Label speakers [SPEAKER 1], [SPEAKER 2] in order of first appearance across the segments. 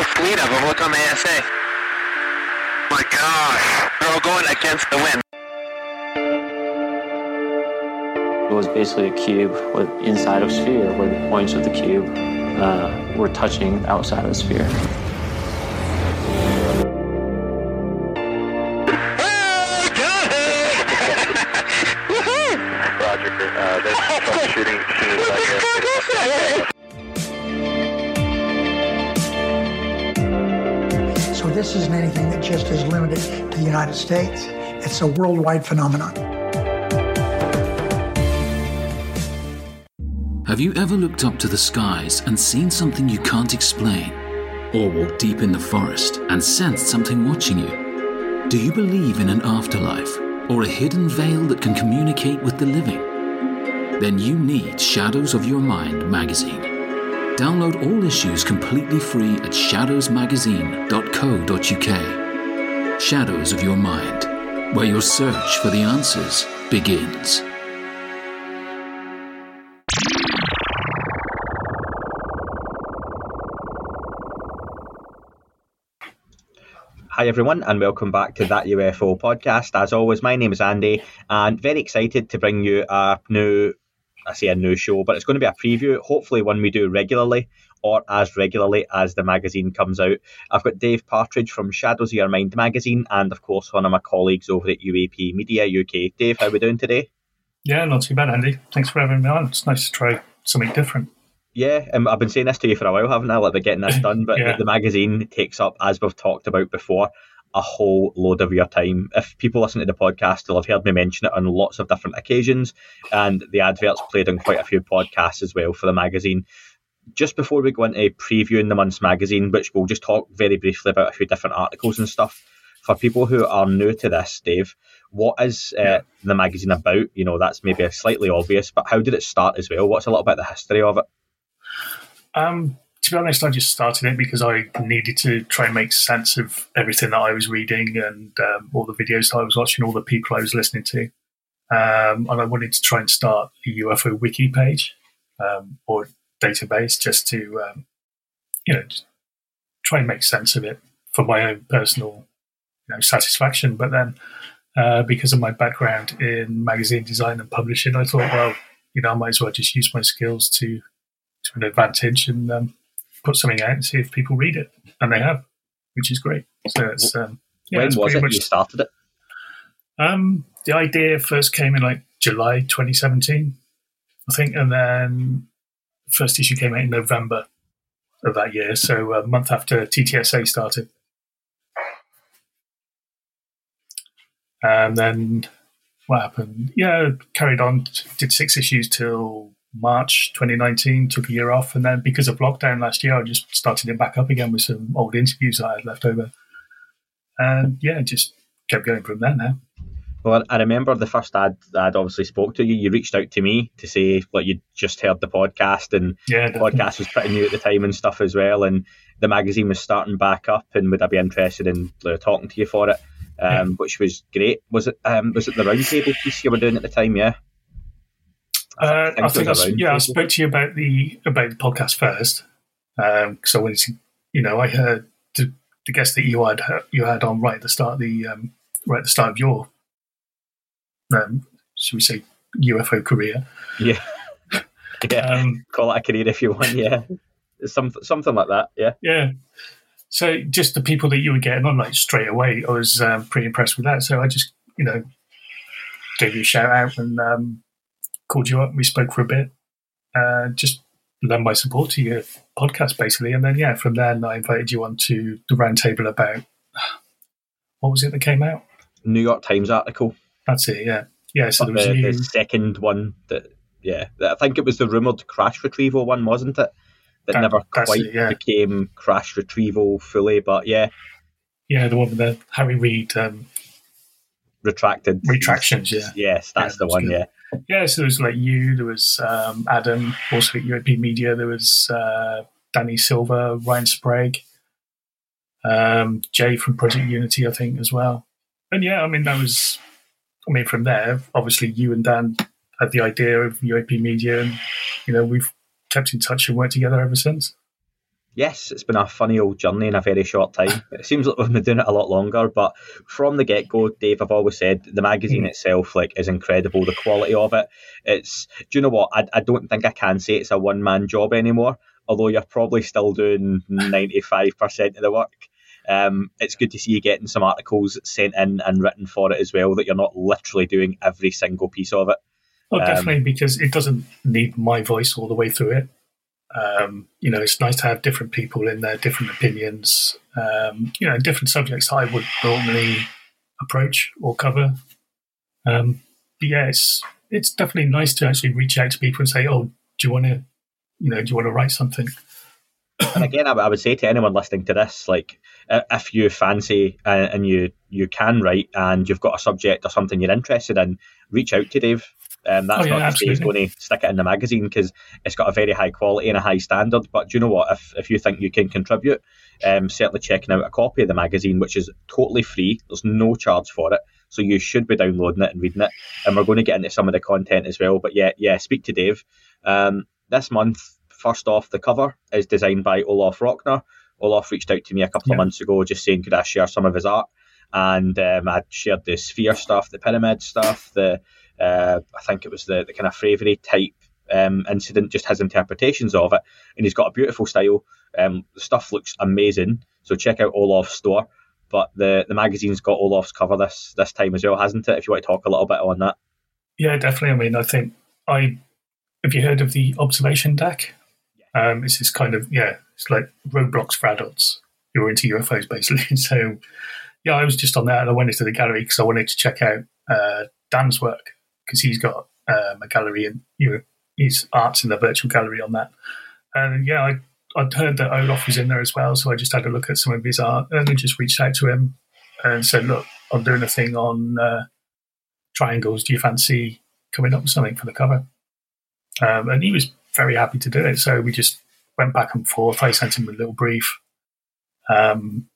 [SPEAKER 1] whole fleet of them. Look on the ASA. My gosh. They're all going against the wind.
[SPEAKER 2] It was basically a cube with inside of a sphere where the points of the cube were touching outside of the sphere.
[SPEAKER 3] So this isn't anything that just is limited to the United States. It's a worldwide phenomenon.
[SPEAKER 4] Have you ever looked up to the skies and seen something you can't explain? Or walked deep in the forest and sensed something watching you? Do you believe in an afterlife or a hidden veil that can communicate with the living? Then you need Shadows of Your Mind magazine. Download all issues completely free at shadowsmagazine.co.uk. Shadows of Your Mind, where your search for the answers begins.
[SPEAKER 5] Hi everyone, and welcome back to That UFO podcast. As always, my name is Andy, and very excited to bring you a new show, but it's going to be a preview, hopefully one we do regularly, or as regularly as the magazine comes out. I've got Dave Partridge from Shadows of Your Mind magazine, and of course one of my colleagues over at UAP Media UK. Dave, how are we doing today?
[SPEAKER 6] Yeah, not too bad, Andy. Thanks for having me on. It's nice to try something different.
[SPEAKER 5] Yeah, I've been saying this to you for a while, haven't I? Like, they're getting this done, but the magazine takes up, as we've talked about before, a whole load of your time. If people listen to the podcast, they'll have heard me mention it on lots of different occasions, and the adverts played on quite a few podcasts as well for the magazine. Just before we go into previewing the month's magazine, which we'll just talk very briefly about a few different articles and stuff, for people who are new to this, Dave, what is the magazine about? You know, that's maybe slightly obvious, but how did it start as well? What's a little bit of the history of it?
[SPEAKER 6] To be honest, I just started it because I needed to try and make sense of everything that I was reading and all the videos that I was watching, all the people I was listening to. And I wanted to try and start a UFO wiki page or database just to, just try and make sense of it for my own personal satisfaction. But then because of my background in magazine design and publishing, I thought, well, I might as well just use my skills to an advantage and put something out and see if people read it, and they have, which is great. So it's
[SPEAKER 5] when was it you started it?
[SPEAKER 6] The idea first came in like July 2017, I think, and then the first issue came out in November of that year, so a month after TTSA started. And then what happened? Carried on, did 6 issues till March 2019, took a year off, and then because of lockdown last year, I just started it back up again with some old interviews that I had left over. And just kept going from there now.
[SPEAKER 5] Well, I remember the first ad I'd obviously spoke to you. You reached out to me to say like you'd just heard the podcast, and the podcast was pretty new at the time and stuff as well, and the magazine was starting back up, and would I be interested in talking to you for it? Which was great. Was it the roundtable piece you were doing at the time? Yeah. I spoke to you about the podcast first, because I wanted to, I heard the guest that you had on right at the start of your, should we say, UFO career? Yeah, call it a career if you want. Yeah, something like that. Yeah,
[SPEAKER 6] yeah. So just the people that you were getting on like straight away, I was pretty impressed with that. So I just gave you a shout out and called you up, and we spoke for a bit, just lend my support to your podcast, basically. And then, from there, I invited you on to the roundtable about, what was it that came out?
[SPEAKER 5] New York Times article.
[SPEAKER 6] That's it, yeah. Yeah, so there was
[SPEAKER 5] the second one I think it was the rumoured crash retrieval one, wasn't it? That never quite became crash retrieval fully, but yeah. Yeah,
[SPEAKER 6] the one with the Harry Reid retractions, yeah.
[SPEAKER 5] Yes, that's the one,
[SPEAKER 6] good. Yeah, so there was like you, there was Adam, also at UAP Media, there was Danny Silver, Ryan Sprague, Jay from Project Unity, I think, as well. And from there, obviously you and Dan had the idea of UAP Media, and, we've kept in touch and worked together ever since.
[SPEAKER 5] Yes, it's been a funny old journey in a very short time. It seems like we've been doing it a lot longer, but from the get-go, Dave, I've always said the magazine itself is incredible. The quality of it, do you know what? I don't think I can say it's a one-man job anymore, although you're probably still doing 95% of the work. It's good to see you getting some articles sent in and written for it as well, that you're not literally doing every single piece of it.
[SPEAKER 6] Oh, definitely, because it doesn't need my voice all the way through it. It's nice to have different people in there, different opinions, different subjects I would normally approach or cover. But yeah, it's definitely nice to actually reach out to people and say, "Oh, do you want to write something?"
[SPEAKER 5] And again, I would say to anyone listening to this, if you fancy and you can write and you've got a subject or something you're interested in, reach out to Dave. That's not to say he's going to stick it in the magazine, because it's got a very high quality and a high standard. But do you know what? If you think you can contribute, certainly checking out a copy of the magazine, which is totally free. There's no charge for it. So you should be downloading it and reading it. And we're going to get into some of the content as well. But yeah, speak to Dave. This month, first off, the cover is designed by Olaf Rockner. Olaf reached out to me a couple of months ago just saying, could I share some of his art? And I shared the sphere stuff, the pyramid stuff, I think it was the kind of Fravery type incident, just his interpretations of it. And he's got a beautiful style. The stuff looks amazing. So check out Olaf's store. But the magazine's got Olaf's cover this time as well, hasn't it? If you want to talk a little bit on that.
[SPEAKER 6] Yeah, definitely. I mean, I think have you heard of the Observation deck? It's this kind of, it's like Roblox for adults who are into UFOs, basically. So, yeah, I was just on that, and I went into the gallery because I wanted to check out Dan's work, because he's got a gallery, and his art's in the virtual gallery on that. And I'd heard that Olaf was in there as well, so I just had a look at some of his art, and I just reached out to him and said, look, I'm doing a thing on triangles. Do you fancy coming up with something for the cover? And he was very happy to do it. So we just went back and forth. I sent him a little brief. And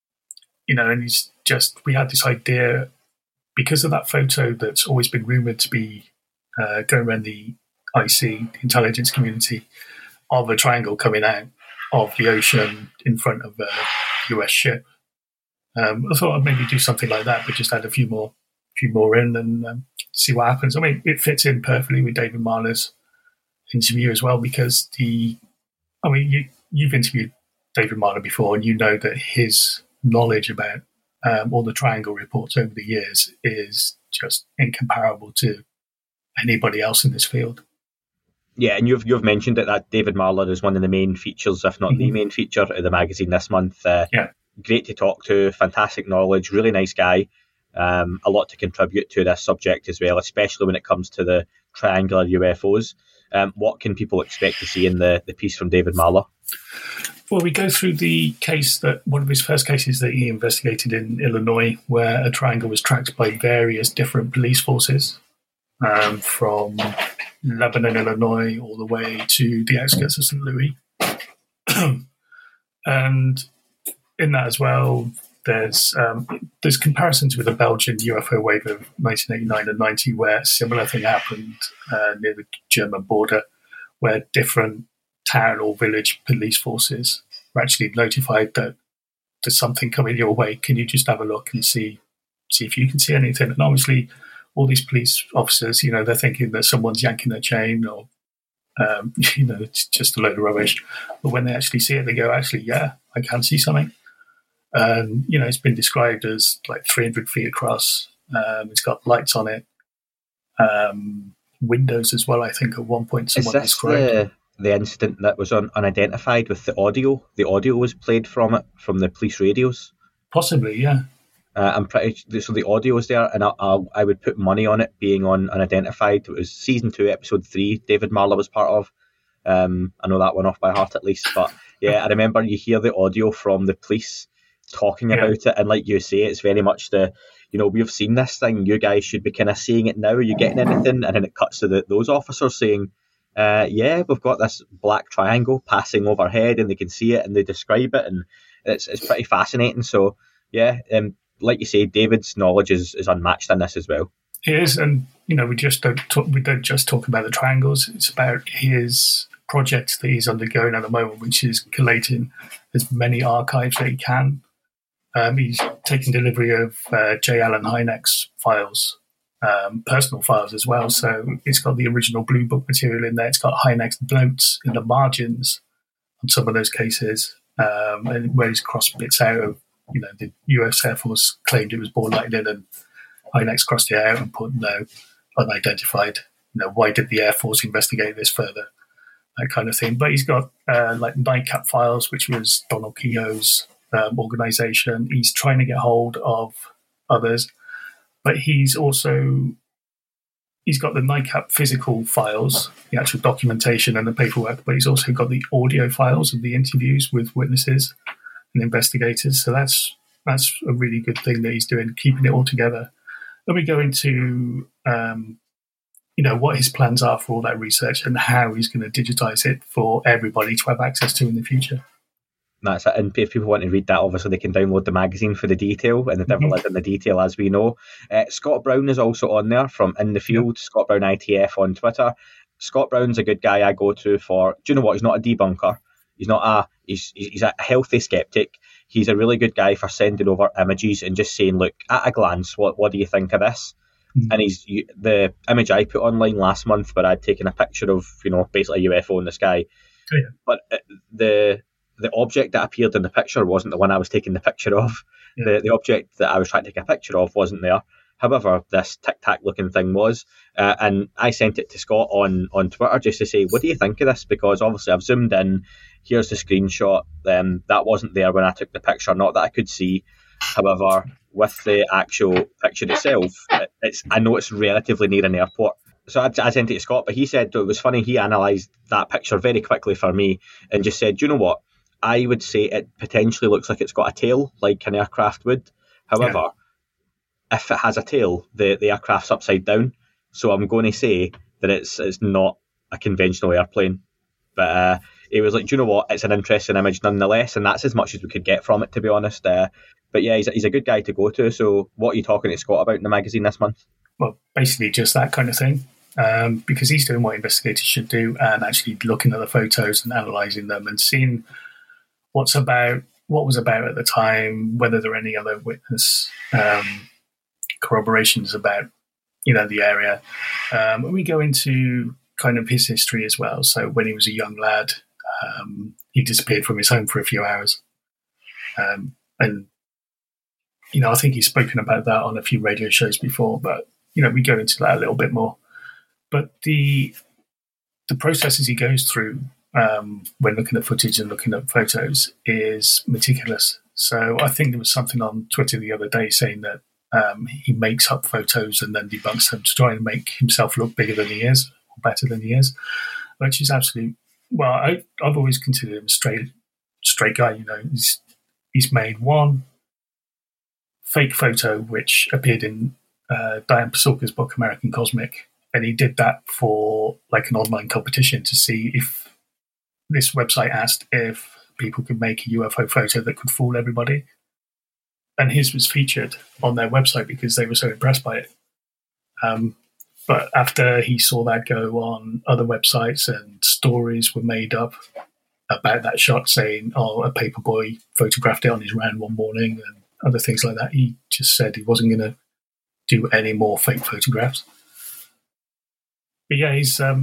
[SPEAKER 6] we had this idea, because of that photo that's always been rumoured to be going around the IC, the intelligence community, of a triangle coming out of the ocean in front of a US ship. I thought I'd maybe do something like that, but just add a few more in and see what happens. I mean, it fits in perfectly with David Marler's interview as well, because you've interviewed David Marler before, and you know that his knowledge about all the triangle reports over the years is just incomparable to anybody else in this field.
[SPEAKER 5] Yeah, and you've mentioned it, that David Marler is one of the main features, if not the main feature of the magazine this month. Great to talk to, fantastic knowledge, really nice guy. A lot to contribute to this subject as well, especially when it comes to the triangular UFOs. What can people expect to see in the piece from David Marler?
[SPEAKER 6] Well, we go through the case, that one of his first cases that he investigated in Illinois, where a triangle was tracked by various different police forces from Lebanon, Illinois, all the way to the outskirts of St. Louis. And in that as well, there's comparisons with the Belgian UFO wave of 1989 and 90, where a similar thing happened near the German border, where different town or village police forces were actually notified that there's something coming your way. Can you just have a look and see if you can see anything? And obviously, all these police officers, they're thinking that someone's yanking their chain, or it's just a load of rubbish. But when they actually see it, they go, actually, yeah, I can see something. And it's been described as like 300 feet across. It's got lights on it, windows as well. I think at one point someone described
[SPEAKER 5] the incident that was unidentified with the audio. The audio was played from it, from the police radios.
[SPEAKER 6] Possibly, yeah.
[SPEAKER 5] I'm pretty so the audio was there, and I would put money on it being on unidentified. It was season 2, episode 3. David Marler was part of. I know that one off by heart at least, but yeah, I remember you hear the audio from the police talking about it, and like you say, it's very much we've seen this thing. You guys should be kind of seeing it now. Are you getting anything? And then it cuts to those officers saying, we've got this black triangle passing overhead, and they can see it, and they describe it, and it's pretty fascinating. So yeah, like you say, David's knowledge is unmatched in this as well.
[SPEAKER 6] It is, and we don't just talk about the triangles. It's about his project that he's undergoing at the moment, which is collating as many archives that he can. He's taking delivery of J. Allen Hynek's files, personal files as well. So it's got the original Blue Book material in there. It's got Hynek's notes in the margins on some of those cases, and where he's crossed bits out of, the US Air Force claimed it was born lighted in, and Hynek's crossed it out and put no, unidentified. Why did the Air Force investigate this further? That kind of thing. But he's got like NICAP files, which was Donald Keogh's organization. He's trying to get hold of others, but he's got the NICAP physical files, the actual documentation and the paperwork, but he's also got the audio files of the interviews with witnesses and investigators. So that's a really good thing that he's doing, keeping it all together. Then we go into what his plans are for all that research and how he's going to digitize it for everybody to have access to in the future.
[SPEAKER 5] That's it. And if people want to read that, obviously they can download the magazine for the detail, and the devil is in the detail, as we know. Scott Brown is also on there from In the Field, Scott Brown ITF on Twitter. Scott Brown's a good guy I go to for, do you know what, he's not a debunker. He's a healthy skeptic. He's a really good guy for sending over images and just saying, look, at a glance, what do you think of this? And the image I put online last month where I'd taken a picture of, basically a UFO in the sky. Oh, yeah. But the object that appeared in the picture wasn't the one I was taking the picture of. Yeah. The object that I was trying to take a picture of wasn't there. However, this Tic-Tac looking thing was. And I sent it to Scott on Twitter just to say, what do you think of this? Because obviously I've zoomed in. Here's the screenshot. That wasn't there when I took the picture, not that I could see. However, with the actual picture itself, I know it's relatively near an airport. So I sent it to Scott, but he said it was funny. He analysed that picture very quickly for me and just said, do you know what? I would say it potentially looks like it's got a tail, like an aircraft would. However, if it has a tail, the aircraft's upside down. So I'm going to say that it's not a conventional airplane. But he was like, do you know what? It's an interesting image nonetheless, and that's as much as we could get from it, to be honest. But yeah, he's a good guy to go to. So what are you talking to Scott about in the magazine this month? Well,
[SPEAKER 6] basically just that kind of thing, because he's doing what investigators should do and actually looking at the photos and analysing them and seeing what was about at the time, whether there are any other witness corroborations about, the area. We go into kind of his history as well. So when he was a young lad, he disappeared from his home for a few hours. And I think he's spoken about that on a few radio shows before, but, we go into that a little bit more. But the processes he goes through when looking at footage and looking at photos is meticulous. So I think there was something on Twitter the other day saying that he makes up photos and then debunks them to try and make himself look bigger than he is, or better than he is, which is absolutely, well, I've always considered him a straight guy. He's made one fake photo which appeared in Diane Pasulka's book American Cosmic, and he did that for like an online competition to see if this website asked if people could make a UFO photo that could fool everybody, and his was featured on their website because they were so impressed by it. But after he saw that go on other websites and stories were made up about that shot saying, a paperboy photographed it on his round one morning and other things like that, he just said he wasn't going to do any more fake photographs. But yeah, he's... I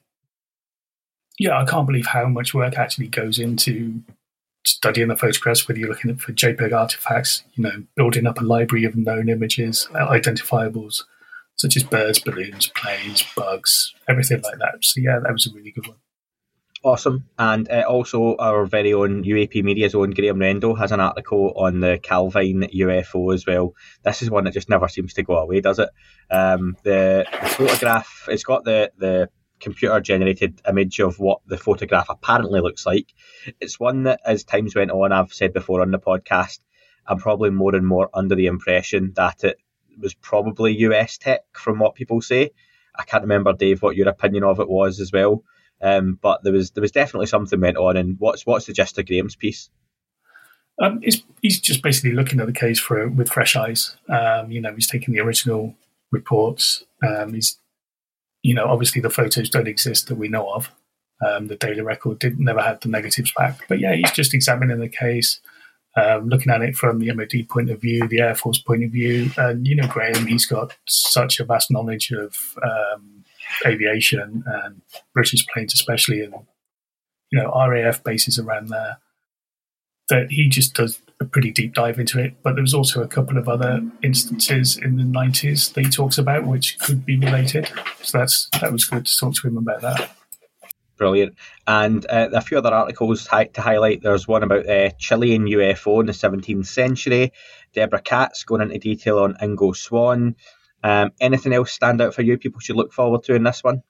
[SPEAKER 6] can't believe how much work actually goes into studying the photographs, whether you're looking for JPEG artifacts, building up a library of known images, identifiables, such as birds, balloons, planes, bugs, everything like that. So yeah, that was a really good one.
[SPEAKER 5] Awesome. And also our very own UAP Media's own Graham Rendo has an article on the Calvine UFO as well. This is one that just never seems to go away, does it? The photograph, it's got the computer-generated image of what the photograph apparently looks like. It's one that, as times went on, I've said before on the podcast, I'm probably more and more under the impression that it was probably US tech from what people say. I can't remember, Dave, what your opinion of it was as well. But there was definitely something went on. And what's the gist of Graham's piece?
[SPEAKER 6] He's just basically looking at the case with fresh eyes. He's taking the original reports. Obviously the photos don't exist that we know of. The Daily Record never had the negatives back. But yeah, he's just examining the case, looking at it from the MOD point of view, the Air Force point of view. And, Graham, he's got such a vast knowledge of aviation and British planes especially, and, RAF bases around there, that he just does a pretty deep dive into it. But there was also a couple of other instances in the 90s that he talks about which could be related. So that was good to talk to him about that.
[SPEAKER 5] Brilliant. And a few other articles to highlight. There's one about Chilean UFO in the 17th century. Deborah Katz going into detail on Ingo Swann. Anything else stand out for you people should look forward to in this one?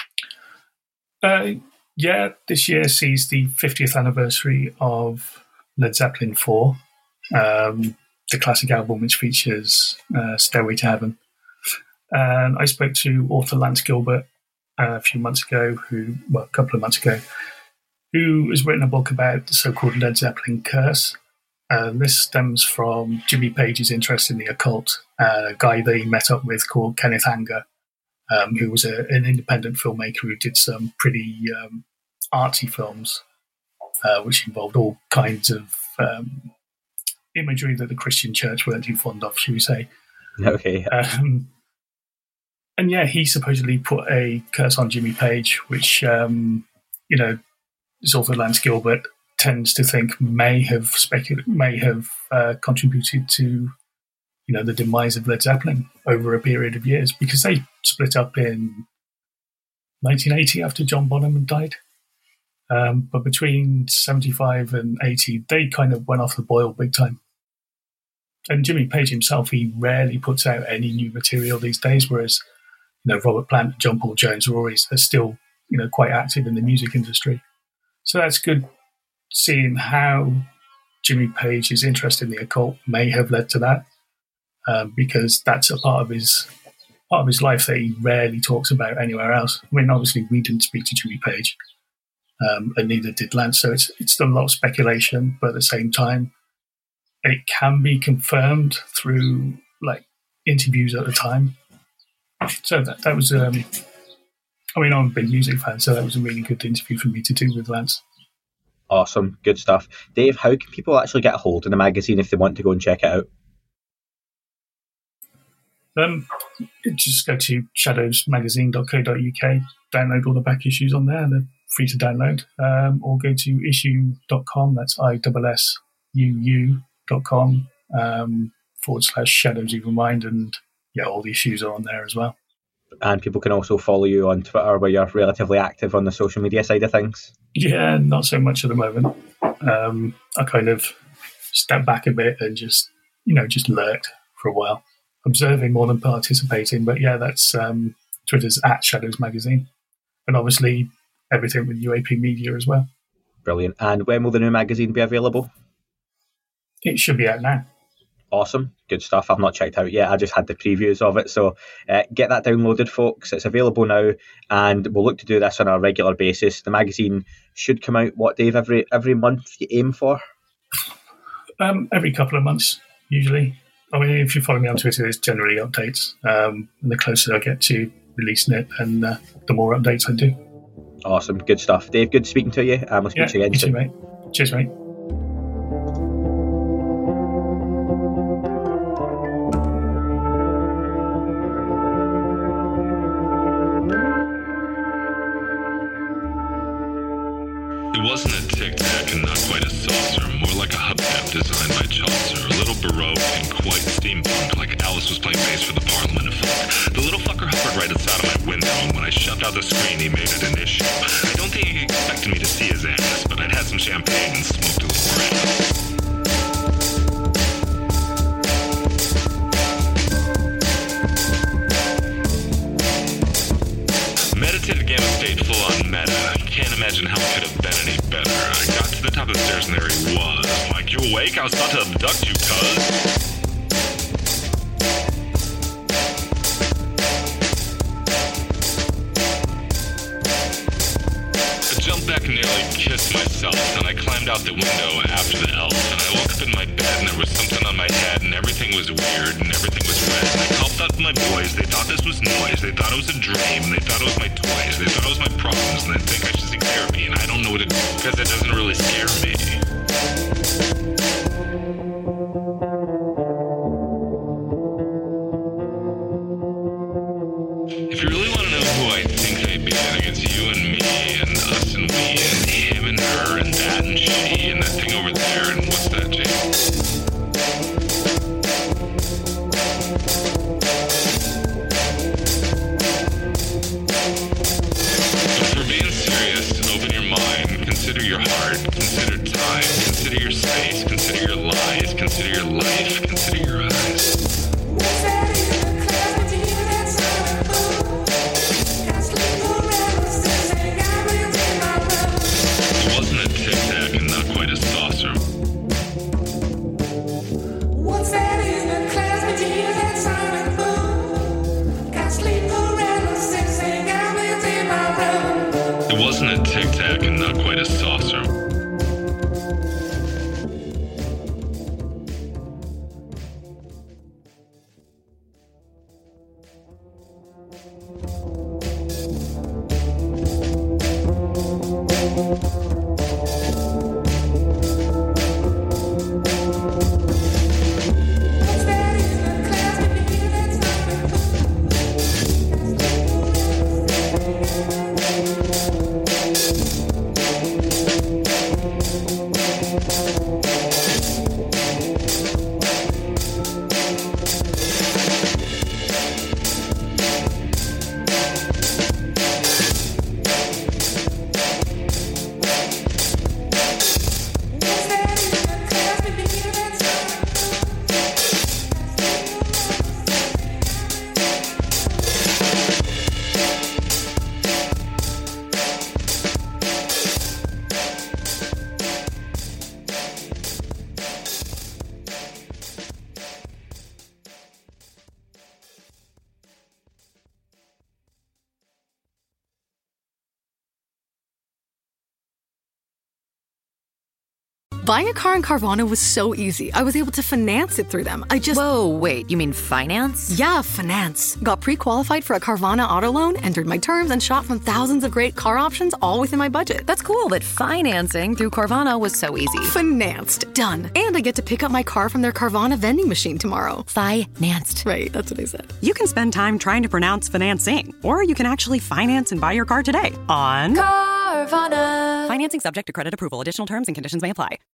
[SPEAKER 6] Yeah, this year sees the 50th anniversary of Led Zeppelin 4, the classic album which features Stairway to Heaven. And I spoke to author Lance Gilbert a couple of months ago, who has written a book about the so-called Led Zeppelin curse. This stems from Jimmy Page's interest in the occult, a guy that he met up with called Kenneth Anger, who was an independent filmmaker who did some pretty artsy films, which involved all kinds of imagery that the Christian church weren't too fond of, should we say.
[SPEAKER 5] Okay.
[SPEAKER 6] And yeah, he supposedly put a curse on Jimmy Page, which, this author Lance Gilbert tends to think may have contributed to, the demise of Led Zeppelin over a period of years, because they split up in 1980 after John Bonham had died. But between 75 and 80, they kind of went off the boil big time. And Jimmy Page himself, he rarely puts out any new material these days, whereas Robert Plant and John Paul Jones are still, quite active in the music industry. So that's good, seeing how Jimmy Page's interest in the occult may have led to that, because that's a part of his life that he rarely talks about anywhere else. I mean, obviously we didn't speak to Jimmy Page, and neither did Lance, so it's still a lot of speculation. But at the same time, it can be confirmed through interviews at the time. So that was, I'm a big music fan, so that was a really good interview for me to do with Lance.
[SPEAKER 5] Awesome, good stuff. Dave, how can people actually get a hold of the magazine if they want to go and check it out?
[SPEAKER 6] Just go to shadowsmagazine.co.uk, download all the back issues on there, they're free to download, or go to issue.com, that's ISSUU.com, /Shadows Evil Mind, and all the issues are on there as well.
[SPEAKER 5] And people can also follow you on Twitter, where you're relatively active on the social media side of things. Yeah,
[SPEAKER 6] not so much at the moment. I kind of stepped back a bit and just lurked for a while, observing more than participating. But yeah, that's Twitter's @Shadows Magazine, and obviously everything with UAP Media as well.
[SPEAKER 5] Brilliant. And when will the new magazine be available?
[SPEAKER 6] It should be out now.
[SPEAKER 5] Awesome, good stuff. I've not checked out yet. I just had the previews of it, so get that downloaded, folks. It's available now, and we'll look to do this on a regular basis. The magazine should come out, what, Dave, every month you aim for?
[SPEAKER 6] Every couple of months, usually. I mean, if you follow me on Twitter, there's generally updates. And the closer I get to releasing it, and the more updates I do.
[SPEAKER 5] Awesome, good stuff. Dave, good speaking to you, and we'll speak to you again
[SPEAKER 6] you
[SPEAKER 5] soon.
[SPEAKER 6] Too, mate. Cheers, mate.
[SPEAKER 7] It wasn't a tic-tac and not quite a saucer, more like a hubcap designed by Chaucer, a little baroque and quite steampunk, like Alice was playing bass for the Parliament of Folk. The little fucker hovered right outside of my window, and when I shoved out the screen, he made it an issue. I don't think he expected me to see his ass, but I'd had some champagne and smoked a little grass. Meditative gamma state full on meta. Can't imagine how it could have been any better. I got to the top of the stairs and there he was. Like, you awake? I was about to abduct you, cuz. I jumped back and nearly kissed myself, and I climbed out the window after the elf, and I woke up in my bed and there was something on my head, and everything was weird, and everything was red, and I called out to my boys. They thought this was noise, they thought it was a dream, they thought it was my toys, they thought it was my problems, and they think I should seek therapy. because it doesn't really scare me. If you really want to know who I think I'd be, I think it's you and me and us and we and him and her and that and she and that thing over there and what's that, Jake? But for being serious, open your mind, consider your heart, consider time, consider your space, consider your lies, consider your life, consider your eyes. It wasn't a Tic Tac and not quite a saucer. It wasn't a Tic Tac and not quite a saucer.
[SPEAKER 8] Buying a car in Carvana was so easy. I was able to finance it through them.
[SPEAKER 9] Whoa, wait, you mean finance?
[SPEAKER 8] Yeah, finance. Got pre-qualified for a Carvana auto loan, entered my terms, and shot from thousands of great car options all within my budget.
[SPEAKER 9] That's cool that financing through Carvana was so easy.
[SPEAKER 8] Financed. Done. And I get to pick up my car from their Carvana vending machine tomorrow.
[SPEAKER 9] Financed.
[SPEAKER 8] Right, that's what I said.
[SPEAKER 10] You can spend time trying to pronounce financing, or you can actually finance and buy your car today on
[SPEAKER 9] Carvana.
[SPEAKER 10] Financing subject to credit approval. Additional terms and conditions may apply.